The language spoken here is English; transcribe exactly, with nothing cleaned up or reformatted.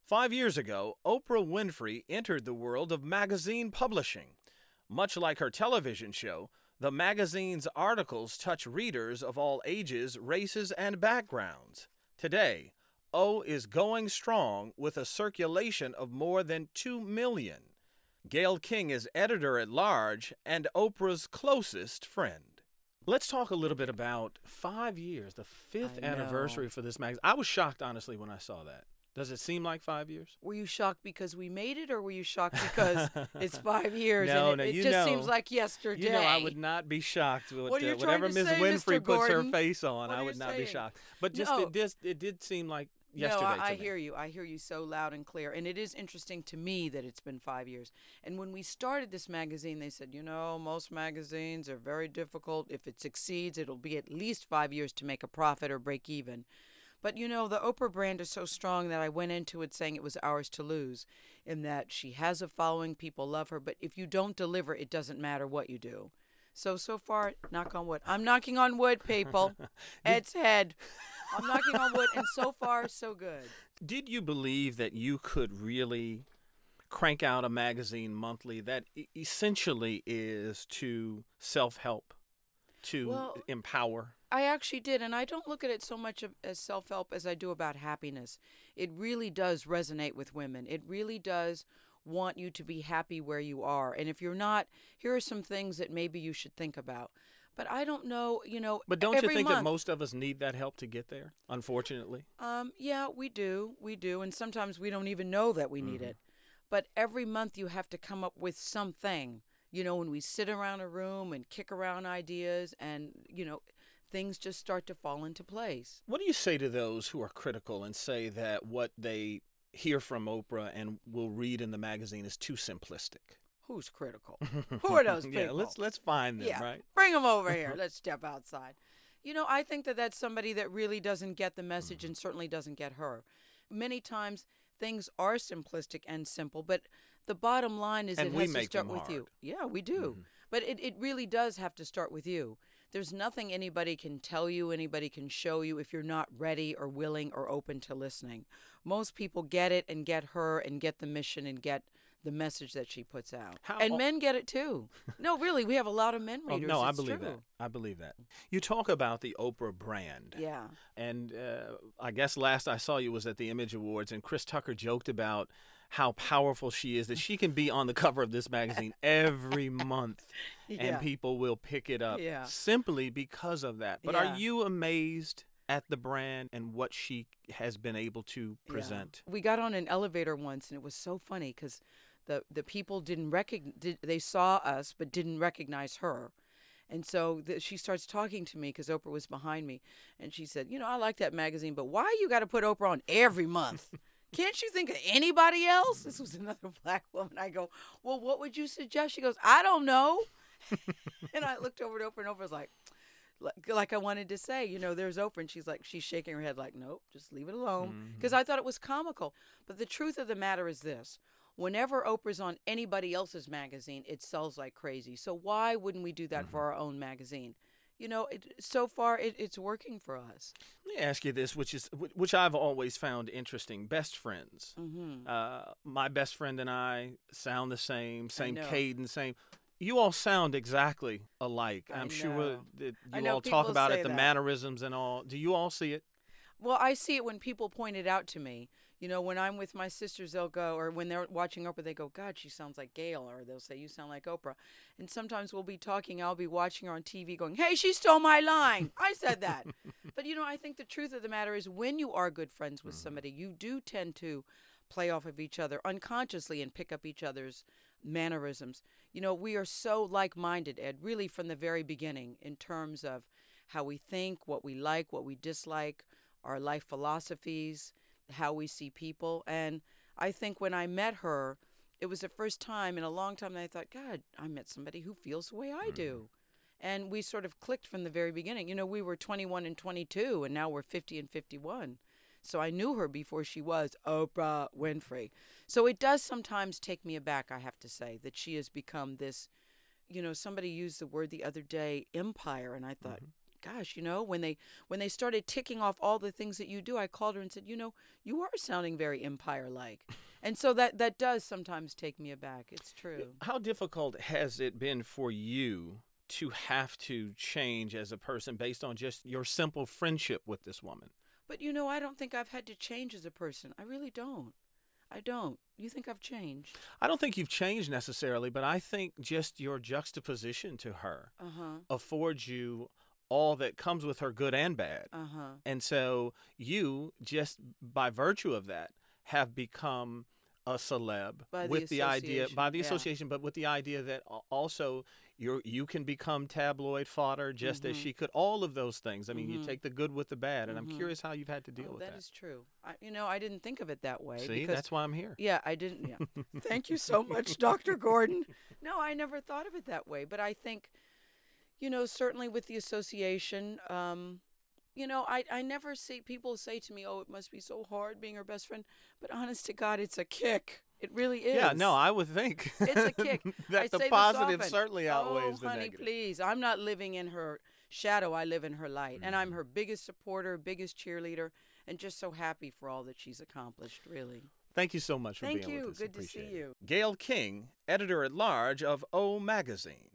Five years ago, Oprah Winfrey entered the world of magazine publishing. Much like her television show, the magazine's articles touch readers of all ages, races, and backgrounds. Today, O is going strong with a circulation of more than two million. Gayle King is editor-at-large and Oprah's closest friend. Let's talk a little bit about five years, the fifth I know. anniversary for this magazine. I was shocked, honestly, when I saw that. Does it seem like five years? Were you shocked because we made it, or were you shocked because it's five years No, and no, it, it you just know- seems like yesterday? You know, I would not be shocked with What are you uh, trying whatever to Miz say, Winfrey Mister puts her Gordon? face on. What I are would you not be saying? shocked. But just No. it did it did seem like No, yesterday. I, to I me. hear you. I hear you so loud and clear. And it is interesting to me that it's been five years. And when we started this magazine, they said, you know, most magazines are very difficult. If it succeeds, it'll be at least five years to make a profit or break even. But, you know, the Oprah brand is so strong that I went into it saying it was ours to lose, in that she has a following, people love her. But if you don't deliver, it doesn't matter what you do. So, so far, knock on wood. I'm knocking on wood, people. Ed's head. I'm knocking on wood, and so far, so good. Did you believe that you could really crank out a magazine monthly that e- essentially is to self-help, to Well, empower? I actually did, and I don't look at it so much of, as self-help as I do about happiness. It really does resonate with women. It really does want you to be happy where you are. And if you're not, here are some things that maybe you should think about. But I don't know, you know, But don't every you think month, that most of us need that help to get there, unfortunately? Um, yeah, we do. We do. And sometimes we don't even know that we need Mhm. it. But every month you have to come up with something. You know, when we sit around a room and kick around ideas and, you know, things just start to fall into place. What do you say to those who are critical and say that what they hear from Oprah and will read in the magazine is too simplistic? Who's critical? Who are those people? Yeah, let's let's find them, Yeah. right? Bring them over here. Let's step outside. You know, I think that that's somebody that really doesn't get the message Mm-hmm. and certainly doesn't get her. Many times things are simplistic and simple, but the bottom line is And it we has to make start them with you. hard. Yeah, we do. Mhm. But it, it really does have to start with you. There's nothing anybody can tell you, anybody can show you if you're not ready or willing or open to listening. Most people get it and get her and get the mission and get the message that she puts out. How and al- men get it too. No, really, we have a lot of men Oh, readers. no, I It's believe true. that. I believe that. You talk about the Oprah brand. Yeah. And uh, I guess last I saw you was at the Image Awards, and Chris Tucker joked about how powerful she is, that she can be on the cover of this magazine every month, Yeah. and people will pick it up Yeah. simply because of that. But Yeah. are you amazed at the brand and what she has been able to Yeah. present? We got on an elevator once, and it was so funny because the, the people didn't recognize, did, they saw us but didn't recognize her. And so the, she starts talking to me because Oprah was behind me. And she said, you know, I like that magazine, but why you got to put Oprah on every month? Can't you think of anybody else? This was another black woman. I go, well, what would you suggest? She goes, I don't know. And I looked over at Oprah, and Oprah was like, like, like I wanted to say, you know, there's Oprah. And she's like, she's shaking her head like, nope, just leave it alone. Because I thought it was comical. But the truth of the matter is this. Whenever Oprah's on anybody else's magazine, it sells like crazy. So why wouldn't we do that for our own magazine? You know, it, so far it, it's working for us. Let me ask you this, which is which I've always found interesting. Best friends. Mm-hmm. Uh, my best friend and I sound the same, same know. cadence, same. You all sound exactly alike. I I'm sure know. that I you know all talk people about say it, the that. mannerisms and all. Do you all see it? Well, I see it when people point it out to me. You know, when I'm with my sisters, they'll go, or when they're watching Oprah, they go, God, she sounds like Gayle, or they'll say, you sound like Oprah. And sometimes we'll be talking, I'll be watching her on T V going, hey, she stole my line. I said that. But, you know, I think the truth of the matter is when you are good friends with somebody, you do tend to play off of each other unconsciously and pick up each other's mannerisms. You know, we are so like-minded, Ed, really from the very beginning in terms of how we think, what we like, what we dislike, our life philosophies, how we see people. And I think when I met her, it was the first time in a long time that I thought, God, I met somebody who feels the way I do. And we sort of clicked from the very beginning. You know, we were twenty-one and twenty-two, and now we're fifty and fifty-one. So I knew her before she was Oprah Winfrey. So it does sometimes take me aback, I have to say, that she has become this, you know, somebody used the word the other day, empire. And I thought, gosh, you know, when they when they started ticking off all the things that you do, I called her and said, you know, you are sounding very Empire-like. And so that, that does sometimes take me aback. It's true. How difficult has it been for you to have to change as a person based on just your simple friendship with this woman? But, you know, I don't think I've had to change as a person. I really don't. I don't. You think I've changed? I don't think you've changed necessarily, but I think just your juxtaposition to her Uh-huh. affords you all that comes with her, good and bad. Uh-huh. And so you, just by virtue of that, have become a celeb By the with the idea, by the association, yeah. association, but with the idea that al- also you you can become tabloid fodder just as Mhm. she could. All of those things. I mean, you Mhm. take the good with the bad, and I'm Mhm. curious how you've had to deal Oh, with that that. is true. I, you know, I didn't think of it that way. See, because, that's why I'm here. yeah, I didn't. Yeah. Thank you so much, Doctor Gordon. No, I never thought of it that way. But I think, you know, certainly with the association, um, you know, I, I never see people say to me, oh, it must be so hard being her best friend. But honest to God, it's a kick. It really is. Yeah, no, I would think It's a kick. that I the say this positive often. certainly outweighs oh, the honey, negative. please. I'm not living in her shadow. I live in her light. And I'm Mhm. her biggest supporter, biggest cheerleader, and just so happy for all that she's accomplished, really. Thank you so much for Thank being you. with us. Good to see Appreciate it. you. Gayle King, editor at large of O Magazine.